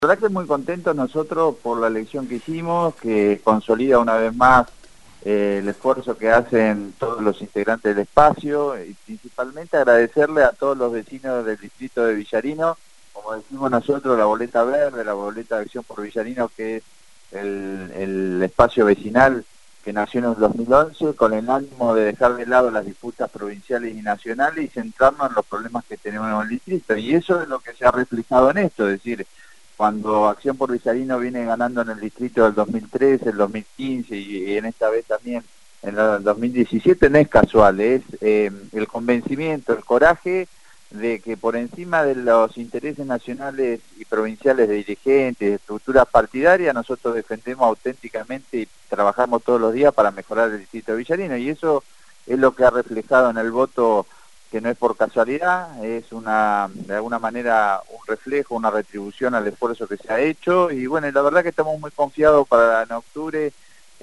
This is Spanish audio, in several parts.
La verdad que muy contentos nosotros por la elección que hicimos, que consolida una vez más el esfuerzo que hacen todos los integrantes del espacio y principalmente agradecerle a todos los vecinos del distrito de Villarino, como decimos nosotros, la boleta verde, la boleta de acción por Villarino, que es el espacio vecinal que nació en el 2011 con el ánimo de dejar de lado las disputas provinciales y nacionales y centrarnos en los problemas que tenemos en el distrito. Y eso es lo que se ha reflejado en esto, es decir, cuando Acción por Villarino viene ganando en el distrito del 2013, el 2015 y en esta vez también en el 2017, no es casual, es el convencimiento, el coraje de que por encima de los intereses nacionales y provinciales de dirigentes, de estructuras partidarias, nosotros defendemos auténticamente y trabajamos todos los días para mejorar el distrito de Villarino, y eso es lo que ha reflejado en el voto, que no es por casualidad, es de alguna manera un reflejo, una retribución al esfuerzo que se ha hecho, y bueno, la verdad que estamos muy confiados para en octubre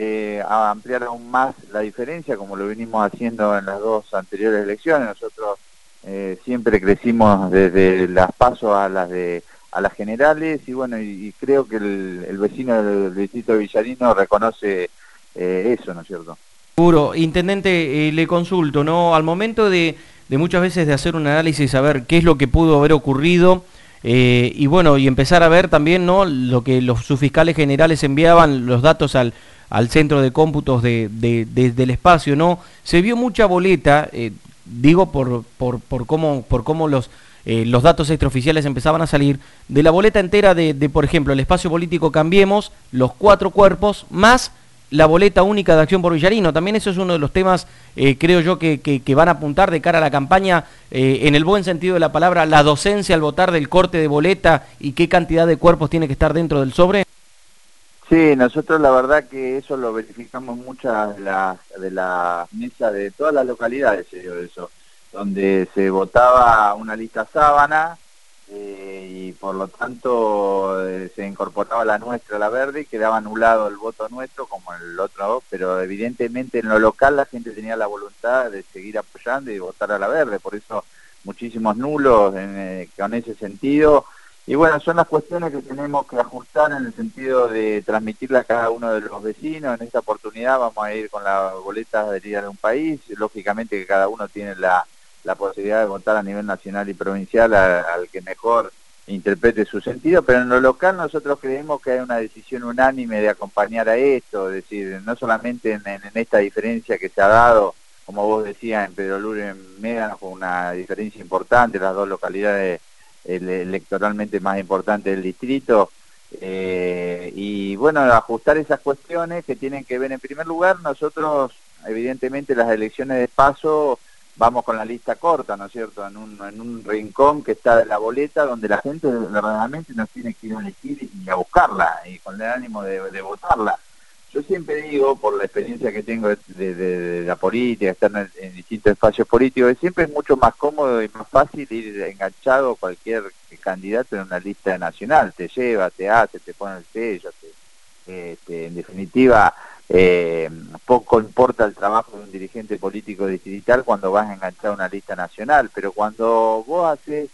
a ampliar aún más la diferencia, como lo venimos haciendo en las dos anteriores elecciones. Nosotros siempre crecimos desde las PASO a las generales, y bueno, y creo que el vecino del distrito de Villarino reconoce eso, ¿no es cierto? Seguro. Intendente, le consulto, ¿no? Al momento de muchas veces de hacer un análisis, saber qué es lo que pudo haber ocurrido, y bueno, y empezar a ver también, ¿no?, lo que los subfiscales generales enviaban, los datos al centro de cómputos del espacio, ¿no? Se vio mucha boleta, digo por cómo los datos extraoficiales empezaban a salir, de la boleta entera de, por ejemplo, el espacio político Cambiemos, los 4 cuerpos, más la boleta única de Acción por Villarino. También eso es uno de los temas, creo yo, que van a apuntar de cara a la campaña, en el buen sentido de la palabra, la docencia al votar del corte de boleta y qué cantidad de cuerpos tiene que estar dentro del sobre. Sí, nosotros la verdad que eso lo verificamos en muchas de las mesas de todas las localidades, se dio eso, donde se votaba una lista sábana, y por lo tanto se incorporaba la nuestra, la verde, y quedaba anulado el voto nuestro como el otro, pero evidentemente en lo local la gente tenía la voluntad de seguir apoyando y votar a la verde, por eso muchísimos nulos con ese sentido. Y bueno, son las cuestiones que tenemos que ajustar en el sentido de transmitirle a cada uno de los vecinos. En esta oportunidad vamos a ir con las boletas de líder de un país, lógicamente que cada uno tiene la posibilidad de votar a nivel nacional y provincial al que mejor interprete su sentido, pero en lo local nosotros creemos que hay una decisión unánime de acompañar a esto, es decir, no solamente en esta diferencia que se ha dado, como vos decías, en Pedro Luro y en Médano, con una diferencia importante, las dos localidades electoralmente más importantes del distrito, y bueno, ajustar esas cuestiones que tienen que ver. En primer lugar, nosotros evidentemente las elecciones de paso vamos con la lista corta, ¿no es cierto?, en un rincón que está de la boleta, donde la gente verdaderamente nos tiene que ir a elegir y a buscarla, y con el ánimo de votarla. Yo siempre digo, por la experiencia que tengo de la política, estar en distintos espacios políticos, que siempre es mucho más cómodo y más fácil ir enganchado a cualquier candidato en una lista nacional. Te lleva, te hace, te pone el sello, en definitiva, poco importa el trabajo de un dirigente político distrital cuando vas a enganchar una lista nacional, pero cuando vos haces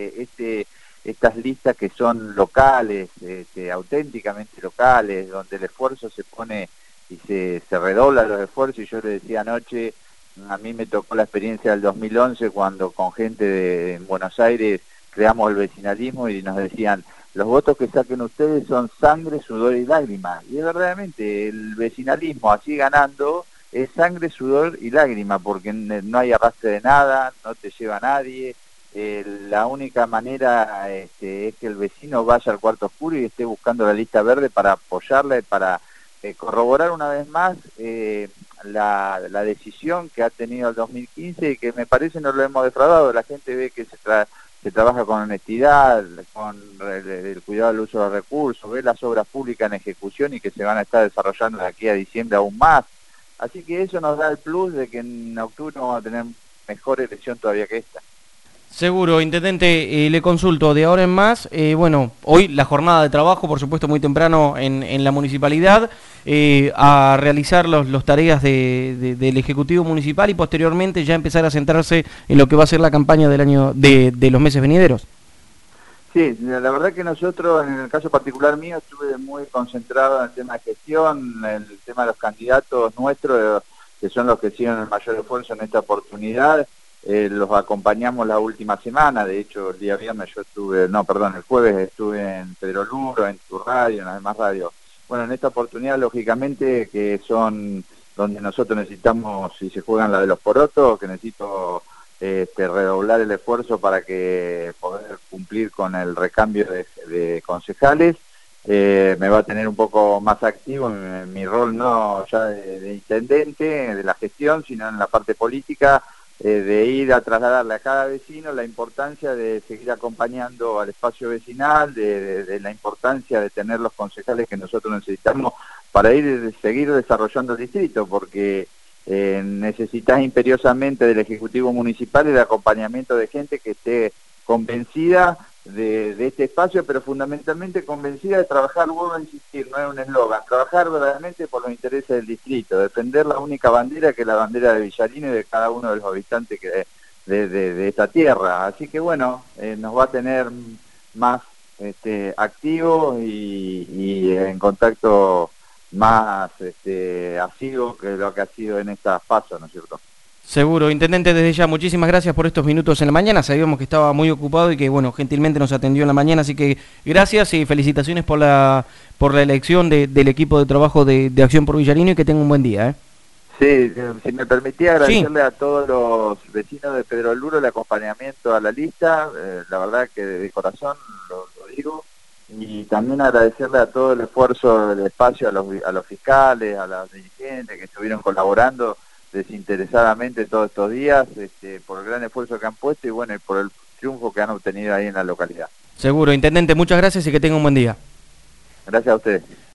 estas listas que son locales, auténticamente locales, donde el esfuerzo se pone y se redobla los esfuerzos, y yo le decía anoche, a mí me tocó la experiencia del 2011 cuando con gente en Buenos Aires creamos el vecinalismo y nos decían: los votos que saquen ustedes son sangre, sudor y lágrimas. Y es verdaderamente, el vecinalismo así ganando es sangre, sudor y lágrima, porque no hay arrastre de nada, no te lleva nadie. La única manera es que el vecino vaya al cuarto oscuro y esté buscando la lista verde para apoyarla y para corroborar una vez más la decisión que ha tenido el 2015, y que me parece no lo hemos defraudado. La gente ve que se trabaja con honestidad, con el cuidado del uso de los recursos, ve las obras públicas en ejecución y que se van a estar desarrollando de aquí a diciembre aún más. Así que eso nos da el plus de que en octubre vamos a tener mejor elección todavía que esta. Seguro, intendente, le consulto, de ahora en más, bueno, hoy la jornada de trabajo, por supuesto muy temprano en la municipalidad, a realizar los tareas del Ejecutivo Municipal y posteriormente ya empezar a centrarse en lo que va a ser la campaña del año de los meses venideros. Sí, la verdad que nosotros, en el caso particular mío, estuve muy concentrado en el tema de gestión, el tema de los candidatos nuestros, que son los que hicieron el mayor esfuerzo en esta oportunidad. Los acompañamos la última semana. De hecho, el día viernes yo estuve, no, perdón, el jueves estuve en Pedro Luro, en tu radio, en las demás radios. Bueno, en esta oportunidad, lógicamente, que son donde nosotros necesitamos, si se juegan la de los porotos, que necesito redoblar el esfuerzo para que poder cumplir con el recambio de concejales. Me va a tener un poco más activo en mi rol, no ya de intendente, de la gestión, sino en la parte política, de ir a trasladarle a cada vecino la importancia de seguir acompañando al espacio vecinal, de la importancia de tener los concejales que nosotros necesitamos para seguir desarrollando el distrito, porque necesitas imperiosamente del Ejecutivo Municipal el acompañamiento de gente que esté convencida de este espacio, pero fundamentalmente convencida de trabajar, vuelvo a insistir, no es un eslogan, trabajar verdaderamente por los intereses del distrito, defender la única bandera que es la bandera de Villarino y de cada uno de los habitantes de esta tierra. Así que bueno, nos va a tener más activos y en contacto más asiduo que lo que ha sido en estas pasos, ¿no es cierto? Seguro. Intendente, desde ya, muchísimas gracias por estos minutos en la mañana. Sabíamos que estaba muy ocupado y que, bueno, gentilmente nos atendió en la mañana, así que gracias y felicitaciones por la elección del equipo de trabajo de Acción por Villarino y que tenga un buen día, ¿eh? Sí, si me permitía agradecerle a todos los vecinos de Pedro Luro el acompañamiento a la lista, la verdad que de corazón lo digo, y también agradecerle a todo el esfuerzo del espacio, a los fiscales, a los dirigentes que estuvieron colaborando desinteresadamente todos estos días, por el gran esfuerzo que han puesto y bueno, y por el triunfo que han obtenido ahí en la localidad. Seguro. Intendente, muchas gracias y que tenga un buen día. Gracias a ustedes.